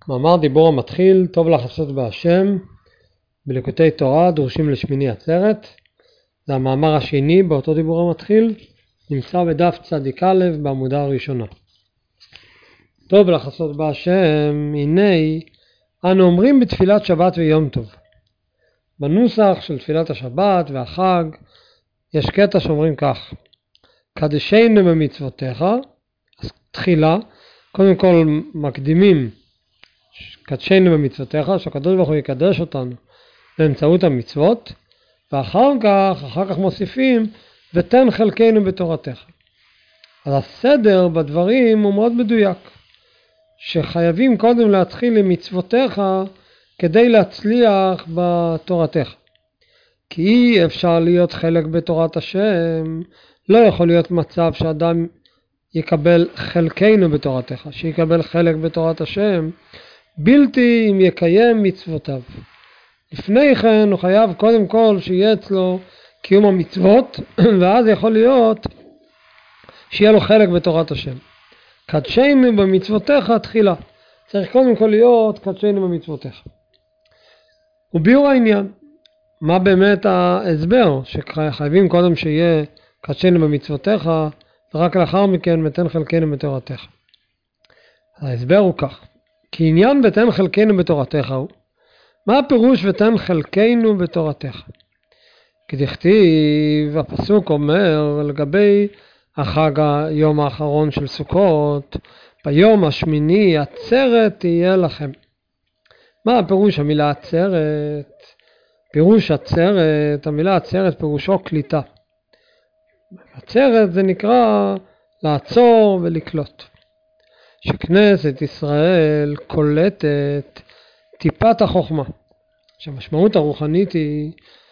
מאמר דיבור המתחיל, טוב לחסות בהשם, בליקוטי תורה, דורשים לשמיני עצרת. זה המאמר השני באותו דיבור המתחיל, נמצא בדף צדיק א' בעמודה הראשונה. טוב לחסות בהשם, הנה אנו אומרים בתפילת שבת ויום טוב. בנוסח של תפילת השבת והחג יש קטע שאומרים כך: קדשנו במצוותיך. אז תחילה, קודם כל מקדימים קדשנו במצוותיך, שהקדוש ברוך הוא יקדש אותנו באמצעות המצוות, ואחר כך מוסיפים ותן חלקנו בתורתך. אז הסדר בדברים הוא מאוד מדויק, שחייבים קודם להתחיל עם מצוותיך כדי להצליח בתורתך. כי אי אפשר להיות חלק בתורת השם, לא יכול להיות מצב שאדם יקבל חלקנו בתורתך, שיקבל חלק בתורת השם, בלתי אם יקיים מצוותיו. לפני כן הוא חייב קודם כל שיהיה אצלו קיום המצוות, ואז יכול להיות שיהיה לו חלק בתורת השם. קדשנו במצוותיך תחילה. צריך קודם כל להיות קדשנו במצוותיך. וביאור העניין, מה באמת ההסבר שחייבים קודם שיהיה קדשנו במצוותיך, ורק לאחר מכן מתן חלקנו בתורתך. ההסבר הוא כך: כי עניין ותן חלקנו בתורתך הוא, מה הפירוש ותן חלקנו בתורתך? כי דכתיב, הפסוק אומר לגבי החג היום האחרון של סוכות, ביום השמיני עצרת תהיה לכם. מה הפירוש המילה עצרת? פירוש עצרת, המילה עצרת פירושו קליטה. עצרת זה נקרא לעצור ולקלוט. שכנסת ישראל קולטת טיפת החוכמה. שהמשמעות הרוחנית היא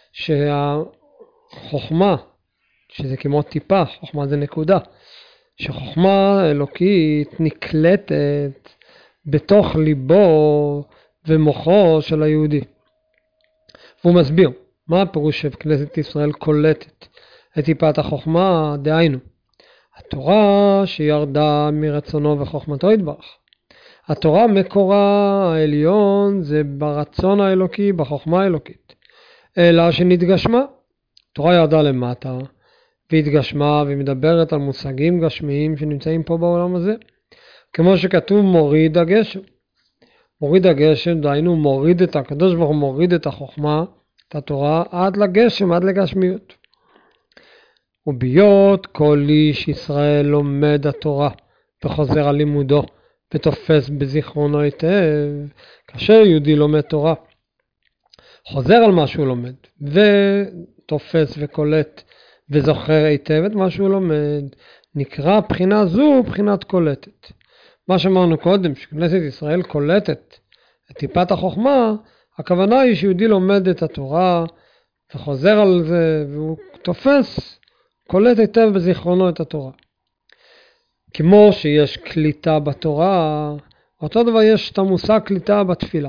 שהחוכמה, שזה כמו טיפה, חוכמה זה נקודה, שחוכמה אלוקית נקלטת בתוך ליבו ומוחו של היהודי. והוא מסביר, מה הפירוש שכנסת ישראל קולטת את טיפת החוכמה? דהיינו, התורה שירדה מרצונו וחוכמתו יתברך. התורה מקורה העליון זה ברצון האלוקי, בחוכמה האלוקית. אלא שנתגשמה. התורה ירדה למטה והתגשמה ומדברת על מושגים גשמיים שנמצאים פה בעולם הזה. כמו שכתוב מוריד הגשם. מוריד הגשם, דהיינו מוריד את הקדוש ברוך הוא מוריד את החוכמה, את התורה, עד לגשם, עד לגשמיות. וביות כל איש ישראל לומד התורה וחוזר על לימודו ותופס בזיכרונו היטב. כאשר יהודי לומד תורה, חוזר על מה שהוא לומד ותופס וקולט וזוכר היטב את מה שהוא לומד, נקרא בחינה זו בחינת קולטת. מה שאמרנו קודם, שכנסת ישראל קולטת את טיפת החוכמה, הכוונה היא שיהודי לומד את התורה וחוזר על זה והוא תופס, קולט היטב בזיכרונו את התורה. כמו שיש קליטה בתורה, אותו דבר יש את המושג קליטה בתפילה.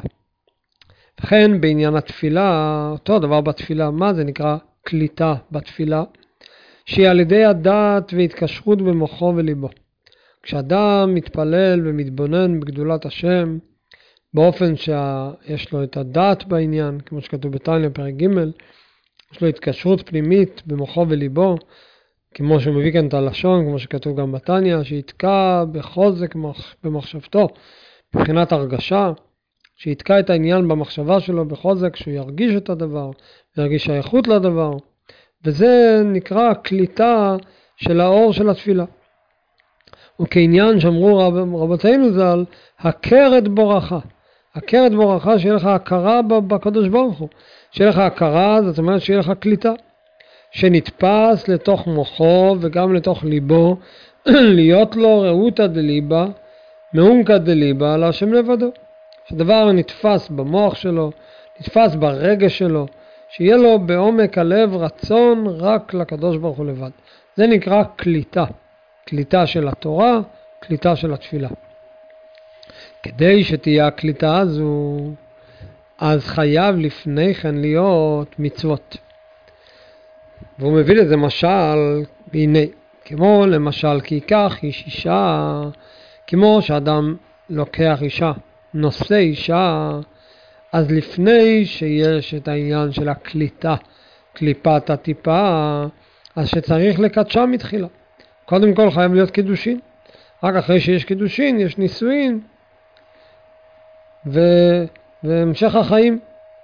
לכן בעניין התפילה, אותו דבר בתפילה, מה זה נקרא קליטה בתפילה? שהיא על ידי הדעת והתקשרות במוחו וליבו. כשאדם מתפלל ומתבונן בגדולת השם, באופן שיש לו את הדעת בעניין, כמו שכתוב בתניא פרק ג', יש לו התקשרות פנימית במוחו וליבו, כמו שהוא מביא כאן את הלשון, כמו שכתוב גם בתניא, שיתקע בחוזק במחשבתו, מבחינת הרגשה, שיתקע את העניין במחשבה שלו בחוזק, שהוא ירגיש את הדבר, ירגיש שייכות לדבר, וזה נקרא קליטה של האור של התפילה. וכעניין שאמרו רבותינו ז"ל, הכרת בורכה. הכרת בורכה, שיהיה לך הכרה בקדוש ברוך הוא. שיהיה לך הכרה, זאת אומרת שיהיה לך קליטה. שנתפס לתוך מוחו וגם לתוך ליבו, להיות לו ראותא דליבה, מעומקא דליבה, להשם לבדו. שדבר נתפס במוח שלו, נתפס ברגש שלו, שיהיה לו בעומק הלב רצון רק לקדוש ברוך הוא לבד. זה נקרא קליטה. קליטה של התורה, קליטה של התפילה. כדי שתהיה הקליטה הזו, אז חייב לפני כן להיות מצוות. והוא מביא לזה משל, הנה, כמו למשל כי ייקח איש אישה, כמו שאדם לוקח אישה נושא אישה, אז לפני שיש את העניין של הקליטה, קליפת הטיפה, אז שצריך לקדשה מתחילה. קודם כל חייב להיות קידושין, רק אחרי שיש קידושין יש נישואין והמשך החיים.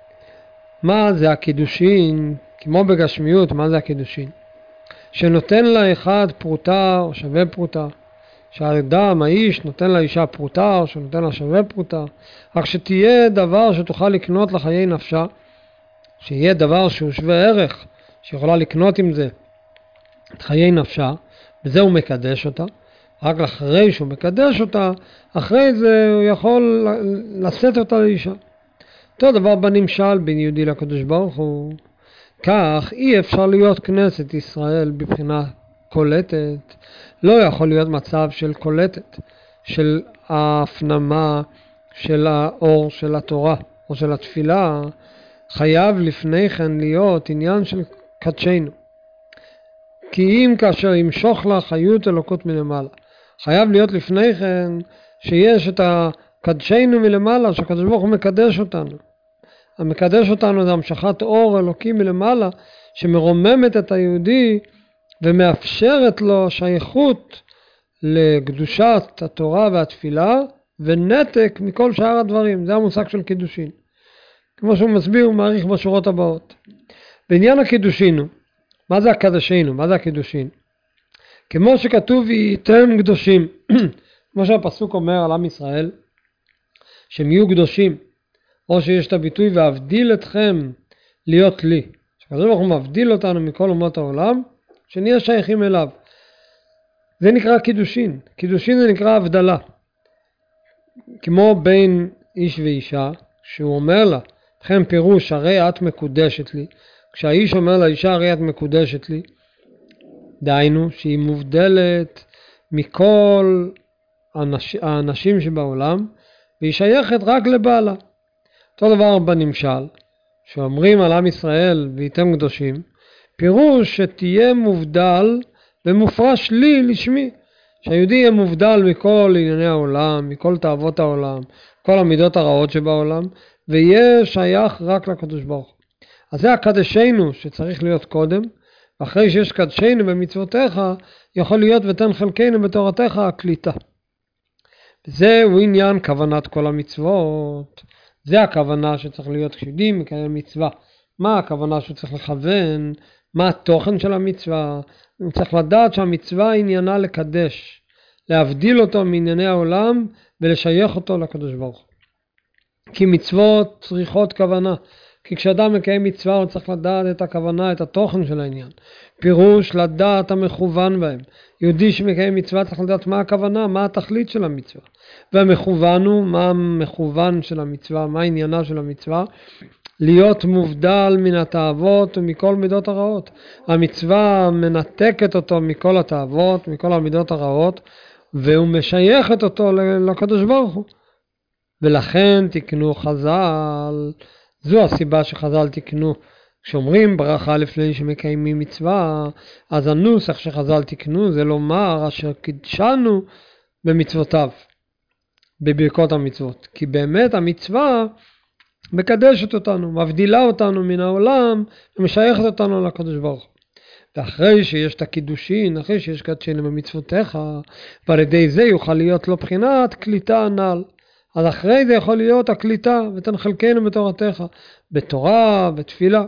מה זה הקידושין? כמו בגשמיות, מה זה הקידושין? שנותן לאחד פרוטה או שווה פרוטה, שהאדם, האיש, נותן לאישה פרוטה או שנותן לה שווה פרוטה, רק שתהיה דבר שתוכל לקנות לחיי נפשה, שיהיה דבר שהוא שווה ערך, שיכולה לקנות עם זה את חיי נפשה, וזה הוא מקדש אותה. רק אחרי שהוא מקדש אותה, אחרי זה הוא יכול לשאת אותה לאישה. אותו דבר בנמשל בין יהודי לקדוש ברוך הוא. כך אי אפשר להיות כנסת ישראל בבחינה קולטת. לא יכול להיות מצב של קולטת, של ההפנמה של האור של התורה או של התפילה. חייב לפני כן להיות עניין של קדשנו. כי אם כאשר ימשוך לה חיות אלוקות מלמעלה, חייב להיות לפני כן שיש את הקדשנו מלמעלה, שהקדוש ברוך הוא מקדש אותנו. המקדש אותנו זה המשכת אור אלוקי מלמעלה, שמרוממת את היהודי ומאפשרת לו שייכות לקדושת התורה והתפילה, ונתק מכל שאר הדברים. זה המושג של קידושין. כמו שהוא מסביר ומעריך בשורות הבאות. בעניין הקידושינו, מה זה הקדשנו? מה זה הקידושין? כמו שכתוב וייתם קדושים, כמו שהפסוק אומר על עם ישראל, שהם יהיו קדושים, או שיש את הביטוי ואבדיל אתכם להיות לי. שהקדוש ברוך הוא מבדיל אותנו מכל אומות העולם, שנהיה שייכים אליו. זה נקרא קידושין. קידושין זה נקרא הבדלה. כמו בין איש ואישה, שהוא אומר לה, לכם פירוש, הרי את מקודשת לי. כשהאיש אומר לאישה, הרי את מקודשת לי, דהיינו שהיא מובדלת מכל האנשים שבעולם, והיא שייכת רק לבעלה. אותו דבר בנמשל, שאומרים על עם ישראל וייתם קדושים, פירוש שתהיה מובדל ומופרש לי לשמי. שהיהודי יהיה מובדל מכל ענייני העולם, מכל תאוות העולם, כל המידות הרעות שבעולם, ויהיה שייך רק לקדוש ברוך הוא. אז זה הקדשנו שצריך להיות קודם, ואחרי שיש קדשנו במצוותיך, יכול להיות ותן חלקנו בתורתך הקליטה. זהו עניין כוונת כל המצוות. זה הכוונה שצריך להיות כשיודעים מקיים מצווה. מה הכוונה שצריך לכוון? מה התוכן של המצווה? צריך לדעת שהמצווה עניינה לקדש, להבדיל אותו מענייני העולם ולשייך אותו לקדוש ברוך הוא. כי מצוות צריכות כוונה. כי כשאדם מקיים מצווה הוא צריך לדעת את הכוונה, את התוכן של העניין. פירוש לדעת המכוון בהם. יהודי שמקיים מצווה צריך לדעת מה הכוונה, מה התכלית של המצווה. והמכוון הוא מה המכוון של המצווה, מה העניינה של המצווה. להיות מובדל מן התאוות ומכל מידות הרעות. המצווה מנתקת אותו מכל התאוות, מכל המידות הרעות, והוא משייכת אותו לקדוש ברוך הוא. ולכן תקנו חז"ל, זו הסיבה שחז"ל תקנו. כשאומרים ברכה לפני שמקיימים מצווה, אז הנוסח שחז"ל תקנו זה לומר אשר קידשנו במצוותיו, בברכות המצוות. כי באמת המצווה מקדשת אותנו, מבדילה אותנו מן העולם ומשייכת אותנו לקדוש ברוך הוא. ואחרי שיש את הקידושין, אחרי שיש קדשנו במצוותיך, ועל ידי זה יוכל להיות לו בחינת קליטה הנ"ל. אז אחרי זה יכול להיות הקליטה, ותן חלקנו בתורתך, בתורה, בתפילה.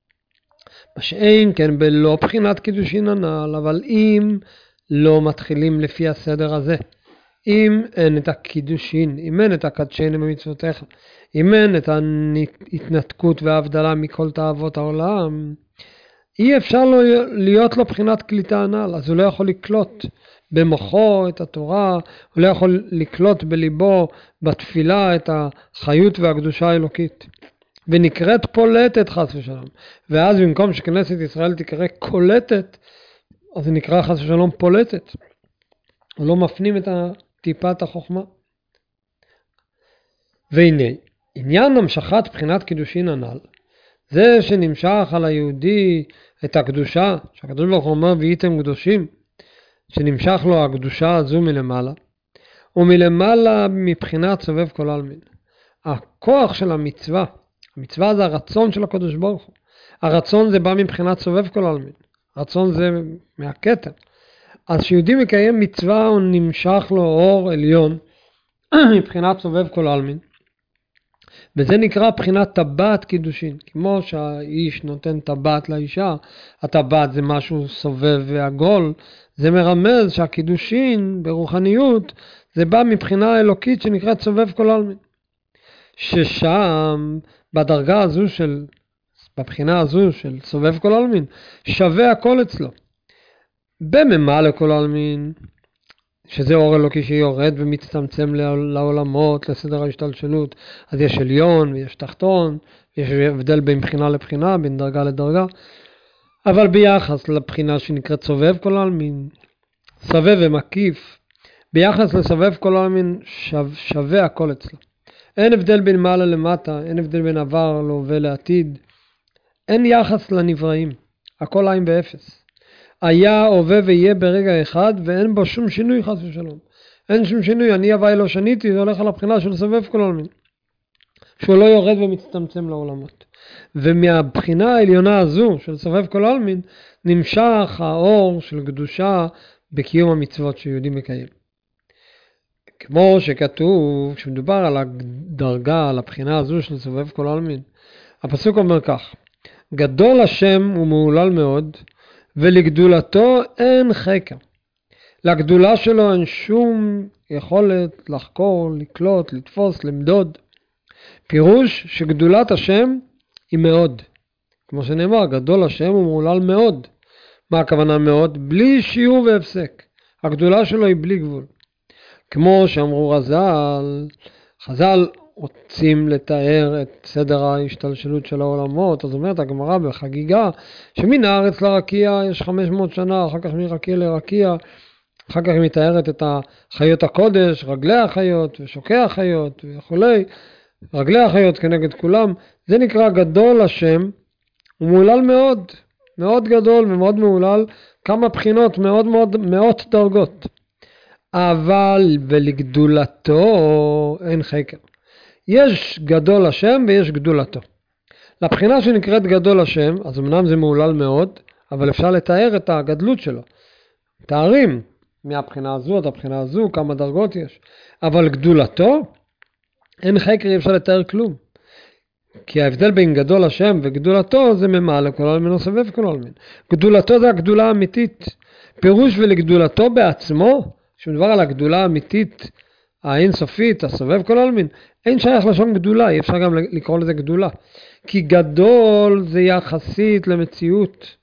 מה שאין כן בלא בחינת קידושין הנ"ל, אבל אם לא מתחילים לפי הסדר הזה, אם אין את הקידושין, אם אין את הקדשנו במצוותיך, אם אין את ההתנתקות וההבדלה מכל תאוות העולם, אי אפשר להיות לו בחינת קליטה הנ"ל, אז הוא לא יכול לקלוט במוחו את התורה, הוא לא יכול לקלוט בליבו בתפילה את החיות והקדושה האלוקית. ונקראת פולטת חס ושלום. ואז במקום שכנסת ישראל תקרא קולטת, אז זה נקרא חס ושלום פולטת. הוא לא מפנים את טיפת החוכמה. והנה, עניין המשכת בחינת קידושין הנ"ל, זה שנמשך על היהודי את הקדושה, שהקדוש ברוך הוא אומר והייתם קדושים, שנמשך לו הקדושה הזו מלמעלה, ומלמעלה מבחינת סובב כל העלמין. הכוח של המצווה, המצווה זה הרצון של הקדוש ברוך הוא. הרצון זה בא מבחינת סובב כל העלמין. הרצון זה מהכתר. אז כשיהודי מקיים מצווה הוא נמשך לו אור עליון מבחינת סובב כל העלמין. וזה נקרא בחינת טבעת קידושין. כמו שהאיש נותן טבעת לאישה, הטבעת זה משהו סובב ועגול, זה מרמז שהקידושין ברוחניות זה בא מבחינה אלוקית שנקראת סובב כל העלמין. ששם בדרגה הזו בבחינה הזו של סובב כל העלמין, שווה הכל אצלו. בממלא כל העלמין, שזה אור אלוקי שיורד ומצטמצם לעולמות, לסדר ההשתלשלות, אז יש עליון ויש תחתון, יש הבדל בין בחינה לבחינה, בין דרגה לדרגה, אבל ביחס לבחינה שנקראת סובב כל העלמין, סובב ומקיף, ביחס לסובב כל העלמין שווה הכל אצלו. אין הבדל בין מעלה למטה, אין הבדל בין עבר להווה לעתיד, אין יחס לנבראים, הכל עין באפס. היה, הווה ויהיה ברגע אחד, ואין בו שום שינוי חס ושלום. אין שום שינוי, אני הווי לא שניתי, זה הולך על הבחינה של סובב כל העלמין. שהוא לא יורד ומצטמצם לעולמות. ומהבחינה העליונה הזו של סובב כל העלמין, נמשך האור של קדושה בקיום המצוות שיהודי מקיים. כמו שכתוב, כשמדובר על הדרגה, על הבחינה הזו של סובב כל העלמין, הפסוק אומר כך, גדול השם ומהולל מאוד, ולגדולתו אין חקר. לגדולה שלו אין שום יכולת לחקור, לקלוט, לתפוס, למדוד. פירוש שגדולת השם היא מאוד. כמו שנאמר, גדול השם ומהולל מאוד. מה הכוונה מאוד? בלי שיעור והפסק. הגדולה שלו היא בלי גבול. כמו שאמרו חז"ל רוצים לתאר את סדר ההשתלשלות של העולמות, אז אומרת הגמרא בחגיגה, שמן הארץ לרקיע יש 500 שנה, אחר כך מרקיע לרקיע, אחר כך היא מתארת את החיות הקודש, רגלי החיות ושוקי החיות וכולי, רגלי החיות כנגד כולם, זה נקרא גדול השם, הוא מהולל מאוד, מאוד גדול ומאוד מהולל, כמה בחינות, מאות דרגות, אבל ולגדולתו אין חקר. יש גדול השם ויש גדולתו. לבחינה שנקראת גדול השם, אז אמנם זה מהולל מאוד, אבל אפשר לתאר את הגדלות שלו. תארים מהבחינה הזו עד הבחינה הזו, כמה דרגות יש. אבל גדולתו, אין חקר, אי אפשר לתאר כלום. כי ההבדל בין גדול השם וגדולתו זה ממעלה כל העלמין או סובב כל העלמין. גדולתו זה הגדולה האמיתית. פירוש ולגדולתו בעצמו, שמדבר על הגדולה האמיתית, האינסופית, הסובב כל העלמין, אין שייך לשון גדולה, אי אפשר גם לקרוא לזה גדולה. כי גדול זה יחסית למציאות.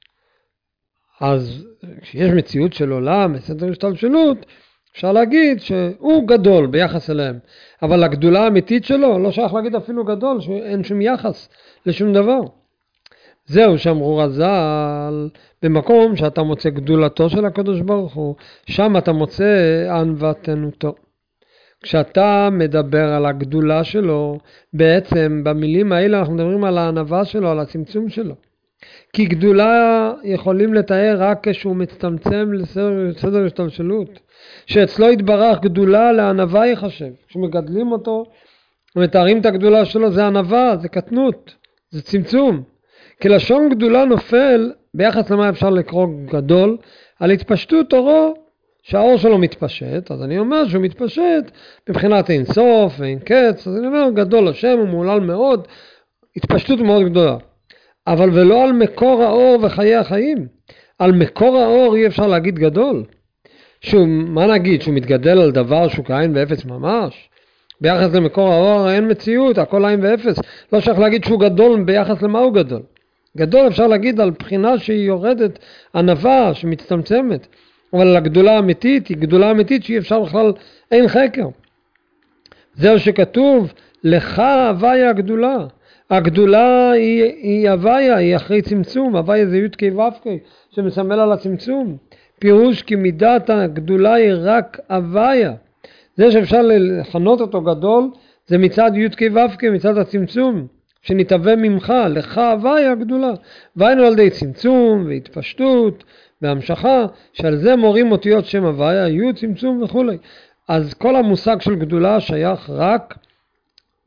אז כשיש מציאות של עולם, בסדר השתלשלות, אפשר להגיד שהוא גדול ביחס אליהם. אבל הגדולה האמיתית שלו, לא שייך להגיד אפילו גדול, שאין שום יחס לשום דבר. זהו שאמרו חז"ל, במקום שאתה מוצא גדולתו של הקדוש ברוך הוא, שם אתה מוצא ענוותנותו. כשאתה מדבר על הגדולה שלו, בעצם במילים האלה אנחנו מדברים על הענווה שלו, על הצמצום שלו. כי גדולה יכולים לתאר רק כשהוא מצטמצם לסדר השתלשלות. שאצלו יתברך גדולה לענווה יחשב. כשמגדלים אותו ומתארים את הגדולה שלו, זה ענווה, זה קטנות, זה צמצום. כי לשון גדולה נופל ביחס למה אפשר לקרוא גדול, על התפשטות אורו, שהאור שלו מתפשט, אז אני אומר שהוא מתפשט מבחינת אין סוף ואין קץ, אז אני אומר גדול השם הוא מהולל מאוד, התפשטות מאוד גדולה. אבל ולא על מקור האור וחיי החיים. על מקור האור אי אפשר להגיד גדול. מה נגיד? שהוא מתגדל על דבר שהוא כעין ואפס ממש? ביחס למקור האור אין מציאות, הכל עין ואפס. לא שייך להגיד שהוא גדול ביחס למה הוא גדול. גדול אפשר להגיד על בחינה שהיא יורדת, ענווה שמצטמצמת. אבל על הגדולה האמיתית, היא גדולה אמיתית שאי אפשר בכלל, אין חקר. זהו שכתוב, לך הוויה הגדולה. הגדולה היא הוויה, היא אחרי צמצום, הוויה זה י' כ' ו' כ', שמסמל על הצמצום. פירוש כי מידת הגדולה היא רק הוויה. זה שאפשר לכנות אותו גדול, זה מצד י' כ' ו' כ', מצד הצמצום, שנתהווה ממך, לך הוויה הגדולה. והיינו על די צמצום והתפשטות והמשכה, שעל זה מורים אותיות שם הוויה, י' צמצום וכו'. אז כל המושג של גדולה שייך רק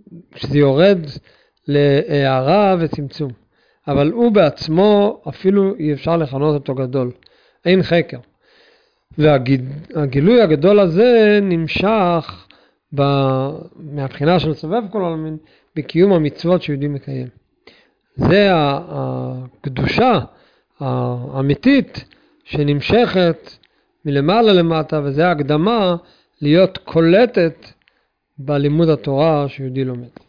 שזה יורד להערה וצמצום. אבל הוא בעצמו אפילו אי אפשר לכנות אותו גדול. אין חקר. והגילוי הגדול הזה נמשך מהבחינה של סובב כל העולמין בקיום המצוות שיהודי מקיים. זה הקדושה האמיתית שנמשכת מלמעלה למטה, וזה ההקדמה להיות קולטת בלימוד התורה שיהודי לומד.